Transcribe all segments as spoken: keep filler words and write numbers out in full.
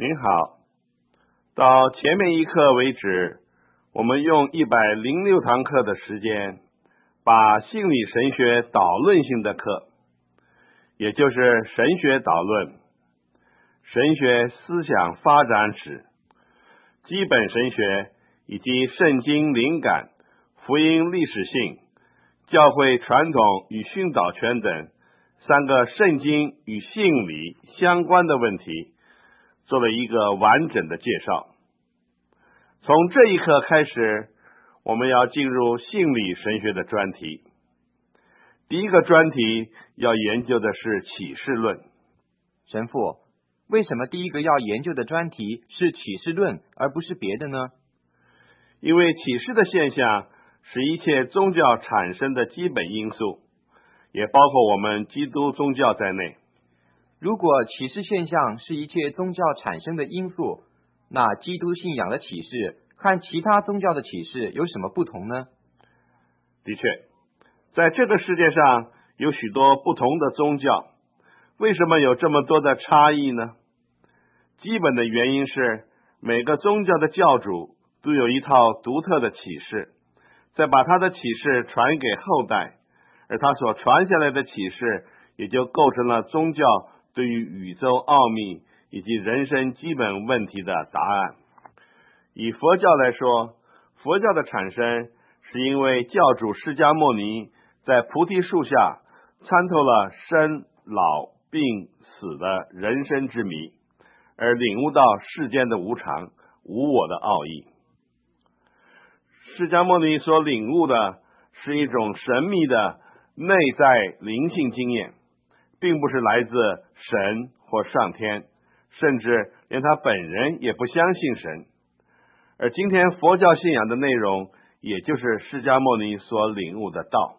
您好，到前面一课为止，我们用一百零六堂课的时间，把性理神学导论性的课，也就是神学导论、神学思想发展史、基本神学以及圣经灵感、福音历史性、教会传统与训导权等三个圣经与性理相关的问题，做了一个完整的介绍。从这一刻开始，我们要进入性理神学的专题。第一个专题要研究的是启示论。 神父，为什么第一个要研究的专题是启示论，而不是别的呢？ 因为启示的现象是一切宗教产生的基本因素，也包括我们基督宗教在内。 如果启示现象是一切宗教产生的因素，那基督信仰的启示和其他宗教的启示有什么不同呢？ 的确，在这个世界上有许多不同的宗教，为什么有这么多的差异呢？基本的原因是每个宗教的教主都有一套独特的启示，再把他的启示传给后代，而他所传下来的启示也就构成了宗教对于宇宙奥秘以及人生基本问题的答案。以佛教来说，佛教的产生是因为教主释迦牟尼在菩提树下参透了生老病死的人生之谜，而领悟到世间的无常无我的奥义。释迦牟尼所领悟的是一种神秘的内在灵性经验，并不是来自神或上天，甚至连他本人也不相信神。而今天佛教信仰的内容，也就是释迦牟尼所领悟的道。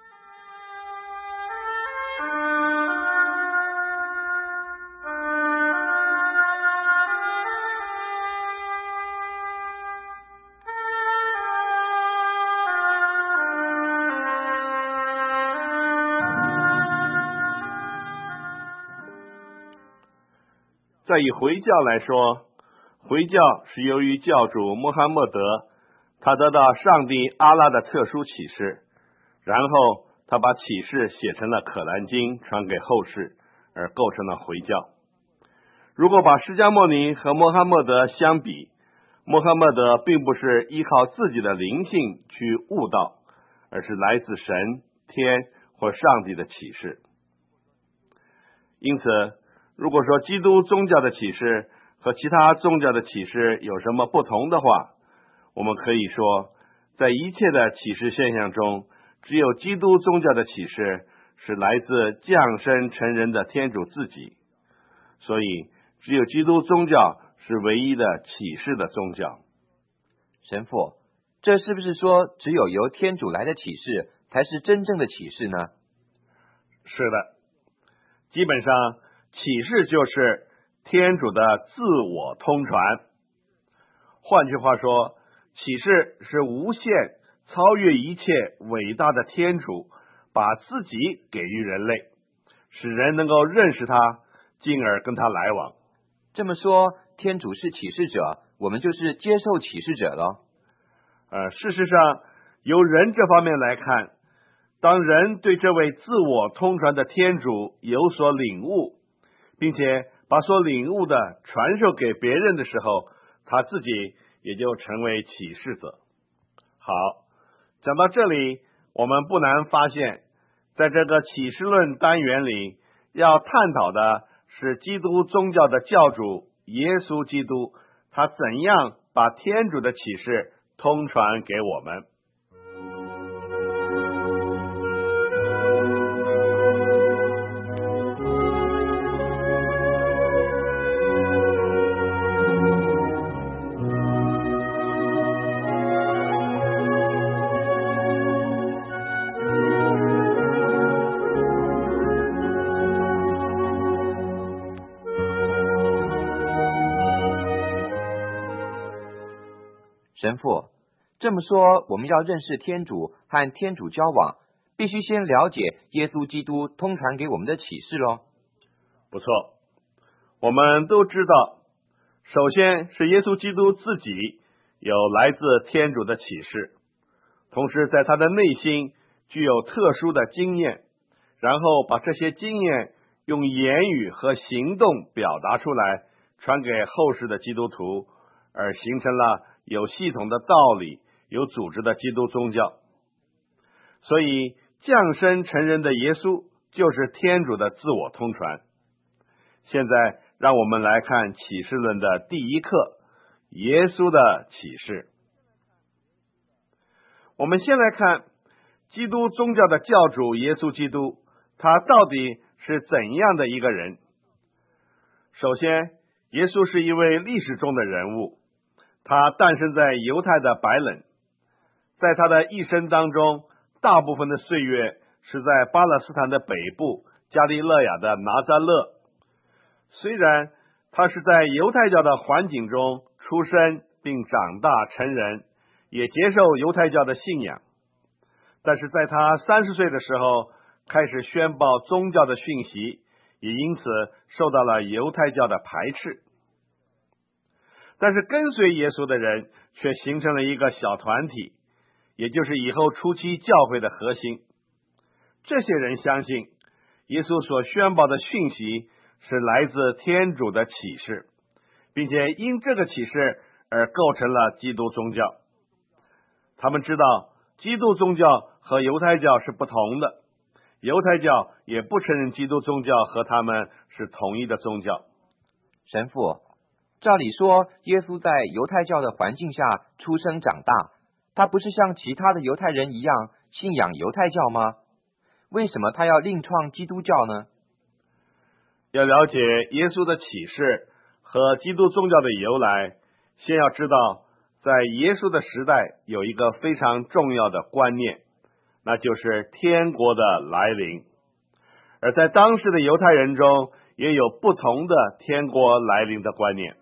再以回教来说，回教是由于教主穆罕默德，他得到上帝阿拉的特殊启示，然后他把启示写成了可兰经，传给后世，而构成了回教。如果把释迦牟尼和穆罕默德相比，穆罕默德并不是依靠自己的灵性去悟道，而是来自神、天或上帝的启示。因此，如果说基督宗教的启示和其他宗教的启示有什么不同的话，我们可以说，在一切的启示现象中，只有基督宗教的启示是来自降生成人的天主自己，所以只有基督宗教是唯一的启示的宗教。 神父，这是不是说只有由天主来的启示才是真正的启示呢？ 是的，基本上启示就是天主的自我通传。换句话说，启示是无限超越一切伟大的天主把自己给予人类，使人能够认识他，进而跟他来往。 这么说，天主是启示者，我们就是接受启示者了。 呃，事实上，由人这方面来看，当人对这位自我通传的天主有所领悟，并且把所领悟的传授给别人的时候，他自己也就成为启示者。好，讲到这里，我们不难发现，在这个启示论单元里，要探讨的是基督宗教的教主耶稣基督，他怎样把天主的启示通传给我们。 神父，这么说，我们要认识天主和天主交往，必须先了解耶稣基督通传给我们的启示咯。 不错，我们都知道首先是耶稣基督自己有来自天主的启示，同时在他的内心具有特殊的经验，然后把这些经验用言语和行动表达出来，传给后世的基督徒，而形成了有系统的道理、有组织的基督宗教。所以降生成人的耶稣就是天主的自我通传。现在让我们来看启示论的第一课，耶稣的启示。我们先来看基督宗教的教主耶稣基督，他到底是怎样的一个人？首先，耶稣是一位历史中的人物，他诞生在犹太的白冷，在他的一生当中，大部分的岁月是在巴勒斯坦的北部加利勒亚的拿撒勒。虽然他是在犹太教的环境中出生并长大成人，也接受犹太教的信仰，但是在他三十岁的时候开始宣报宗教的讯息，也因此受到了犹太教的排斥。但是跟随耶稣的人却形成了一个小团体，也就是以后初期教会的核心。这些人相信耶稣所宣报的讯息是来自天主的启示，并且因这个启示而构成了基督宗教。他们知道基督宗教和犹太教是不同的，犹太教也不承认基督宗教和他们是同一的宗教。 神父，照理说耶稣在犹太教的环境下出生长大，他不是像其他的犹太人一样信仰犹太教吗？为什么他要另创基督教呢？ 要了解耶稣的启示和基督宗教的由来，先要知道在耶稣的时代有一个非常重要的观念，那就是天国的来临。而在当时的犹太人中也有不同的天国来临的观念。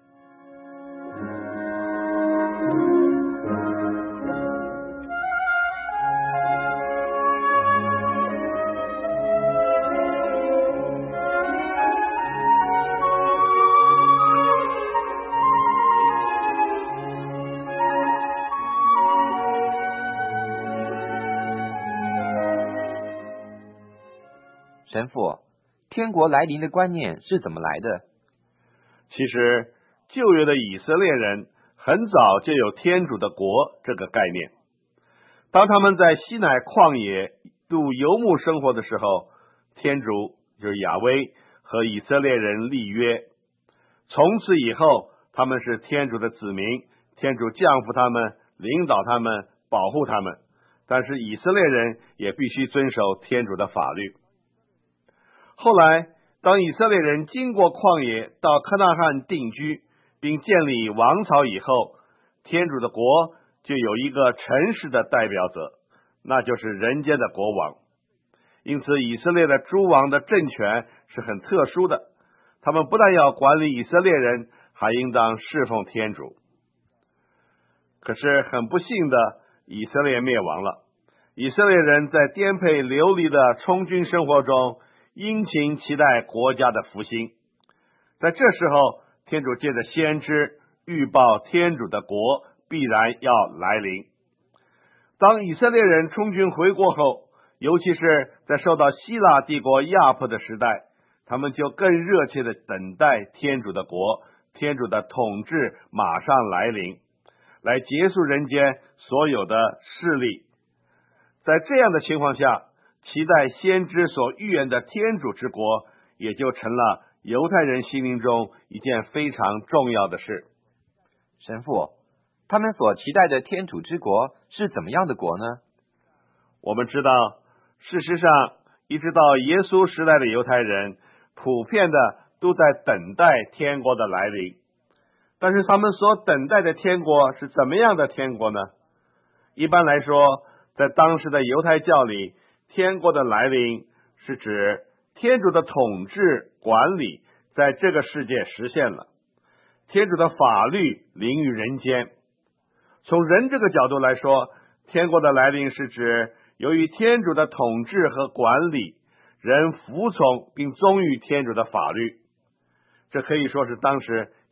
神父，天国来临的观念是怎么来的？ 其实旧约的以色列人很早就有天主的国这个概念。当他们在西乃旷野度游牧生活的时候，天主就是亚威和以色列人立约，从此以后他们是天主的子民，天主降服他们，领导他们，保护他们，但是以色列人也必须遵守天主的法律。后来当以色列人经过旷野到迦拿罕定居并建立王朝以后，天主的国就有一个诚实的代表者，那就是人间的国王。因此以色列的诸王的政权是很特殊的，他们不但要管理以色列人，还应当侍奉天主。可是很不幸的，以色列灭亡了，以色列人在颠沛流离的充军生活中殷勤期待国家的复兴。在这时候，天主借着先知预报天主的国必然要来临。当以色列人充军回国后，尤其是在受到希腊帝国压迫的时代，他们就更热切地等待天主的国，天主的统治马上来临，来结束人间所有的势力。在这样的情况下，期待先知所预言的天主之国也就成了犹太人心灵中一件非常重要的事。 神父，他们所期待的天主之国是怎么样的国呢？ 我们知道，事实上一直到耶稣时代的犹太人普遍的都在等待天国的来临。但是他们所等待的天国是怎么样的天国呢？一般来说，在当时的犹太教里，天国的来临是指天主的统治管理在这个世界实现了，天主的法律临于人间。从人这个角度来说，天国的来临是指由于天主的统治和管理，人服从并忠于天主的法律。这可以说是当时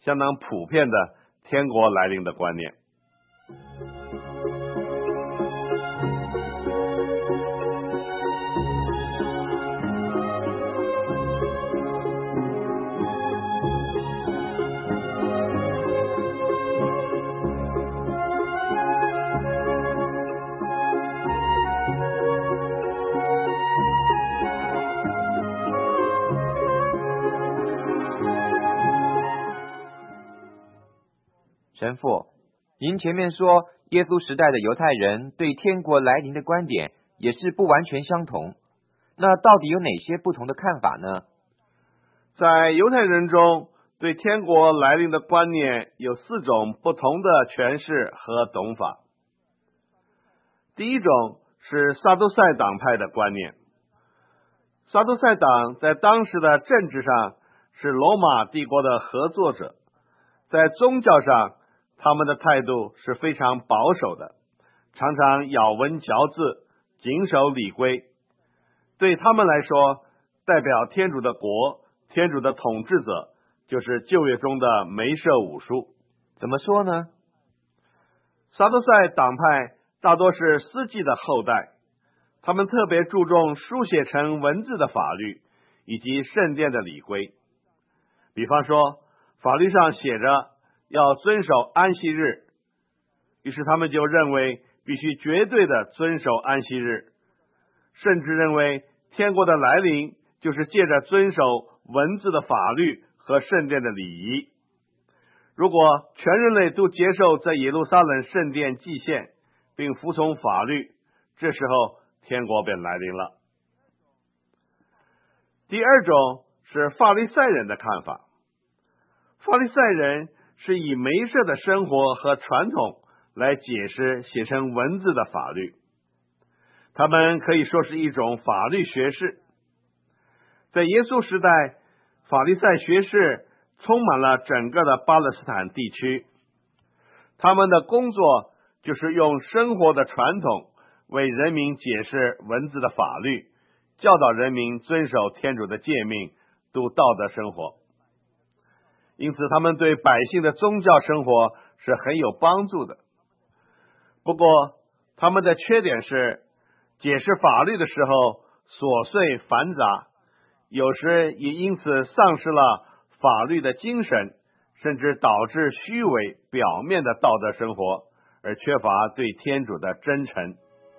相当普遍的天国来临的观念。 神父，您前面说耶稣时代的犹太人对天国来临的观点也是不完全相同，那到底有哪些不同的看法呢？ 在犹太人中，对天国来临的观念有四种不同的诠释和懂法。第一种是撒都塞党派的观念。撒都塞党在当时的政治上是罗马帝国的合作者，在宗教上他们的态度是非常保守的，常常咬文嚼字，谨守礼规。对他们来说，代表天主的国，天主的统治者就是旧约中的梅瑟五书。 怎么说呢？ 撒都塞党派大多是司祭的后代，他们特别注重书写成文字的法律以及圣殿的礼规。比方说，法律上写着要遵守安息日，于是他们就认为必须绝对的遵守安息日，甚至认为天国的来临就是借着遵守文字的法律和圣殿的礼仪。如果全人类都接受在耶路撒冷圣殿祭献，并服从法律，这时候天国便来临了。第二种是法利赛人的看法。法利赛人是以梅瑟的生活和传统来解释写成文字的法律，他们可以说是一种法律学士。在耶稣时代，法利赛学士充满了整个的巴勒斯坦地区，他们的工作就是用生活的传统为人民解释文字的法律，教导人民遵守天主的诫命，度道德生活。因此他们对百姓的宗教生活是很有帮助的。不过他们的缺点是解释法律的时候琐碎繁杂，有时也因此丧失了法律的精神，甚至导致虚伪表面的道德生活，而缺乏对天主的真诚。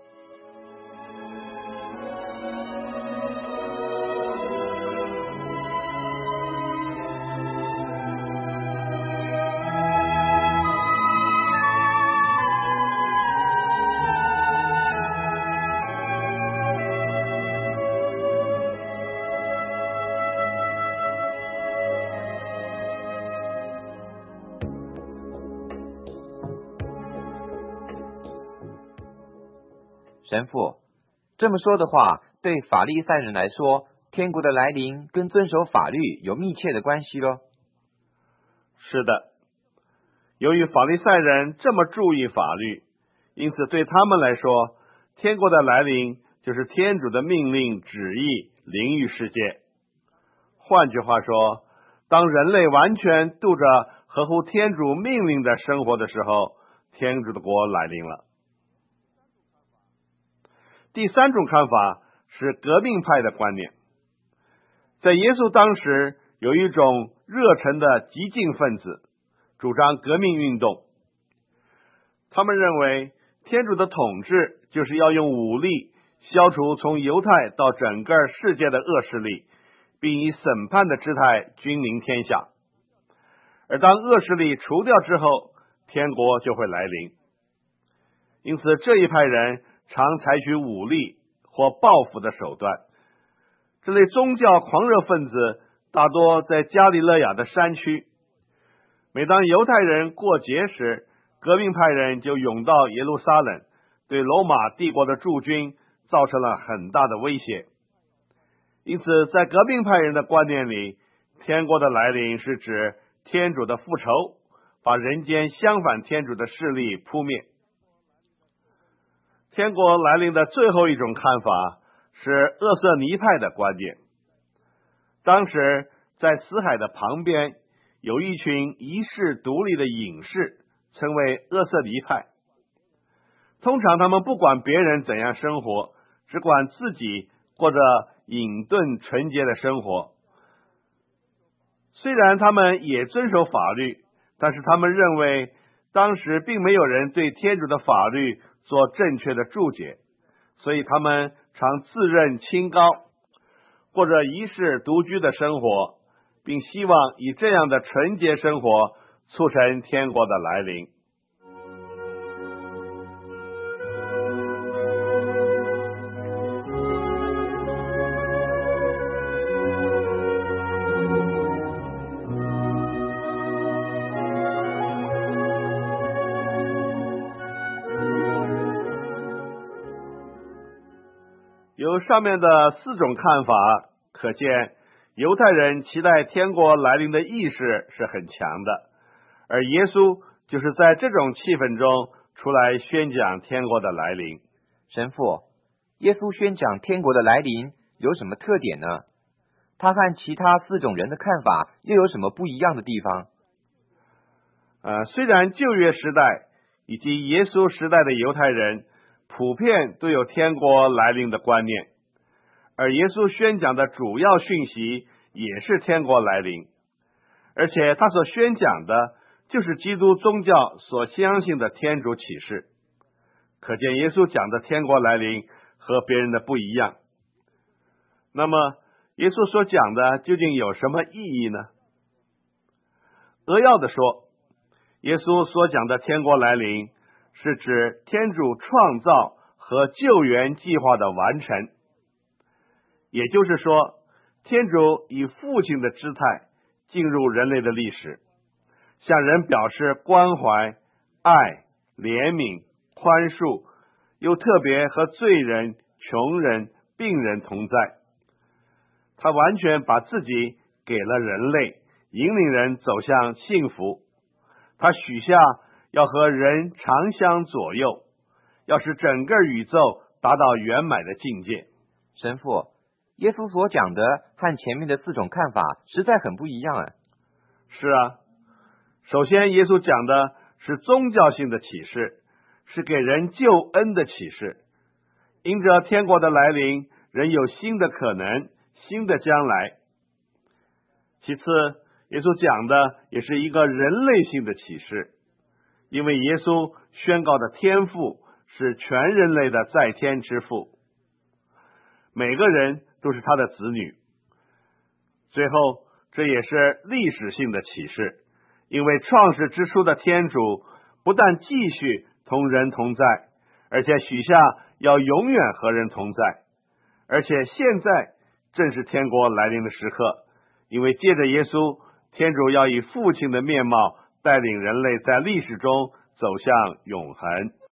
神父，这么说的话，对法利赛人来说，天国的来临跟遵守法律有密切的关系咯。 是的，由于法利赛人这么注意法律，因此对他们来说，天国的来临就是天主的命令旨意临于世界。换句话说，当人类完全度着合乎天主命令的生活的时候，天主的国来临了。第三种看法是革命派的观念。在耶稣当时，有一种热忱的激进分子主张革命运动，他们认为天主的统治就是要用武力消除从犹太到整个世界的恶势力，并以审判的姿态君临天下，而当恶势力除掉之后，天国就会来临。因此这一派人常采取武力或报复的手段。这类宗教狂热分子大多在加利勒亚的山区，每当犹太人过节时，革命派人就涌到耶路撒冷，对罗马帝国的驻军造成了很大的威胁。因此在革命派人的观念里，天国的来临是指天主的复仇，把人间相反天主的势力扑灭。天国来临的最后一种看法是厄瑟尼派的观点。当时在死海的旁边有一群遗世独立的隐士，称为阿瑟尼派。通常他们不管别人怎样生活，只管自己过着隐遁纯洁的生活。虽然他们也遵守法律，但是他们认为当时并没有人对天主的法律做正确的注解，所以他们常自认清高，过着遗世独居的生活，并希望以这样的纯洁生活促成天国的来临。由上面的四种看法可见，犹太人期待天国来临的意识是很强的，而耶稣就是在这种气氛中出来宣讲天国的来临。 神父，耶稣宣讲天国的来临有什么特点呢？他和其他四种人的看法又有什么不一样的地方？ 呃，虽然旧约时代以及耶稣时代的犹太人普遍都有天国来临的观念，而耶稣宣讲的主要讯息也是天国来临，而且他所宣讲的就是基督宗教所相信的天主启示。可见耶稣讲的天国来临和别人的不一样。那么耶稣所讲的究竟有什么意义呢？扼要的说，耶稣所讲的天国来临是指天主创造和救援计划的完成，也就是说，天主以父亲的姿态进入人类的历史，向人表示关怀、爱、怜悯、宽恕，又特别和罪人、穷人、病人同在。他完全把自己给了人类，引领人走向幸福。他许下要和人长相左右，要使整个宇宙达到圆满的境界。 神父，耶稣所讲的和前面的四种看法实在很不一样啊。 是啊，首先耶稣讲的是宗教性的启示，是给人救恩的启示。因着天国的来临，人有新的可能，新的将来。其次，耶稣讲的也是一个人类性的启示，因为耶稣宣告的天父是全人类的在天之父，每个人都是他的子女。最后，这也是历史性的启示，因为创世之初的天主不但继续同人同在，而且许下要永远和人同在，而且现在正是天国来临的时刻，因为借着耶稣，天主要以父亲的面貌带领人类在历史中走向永恒。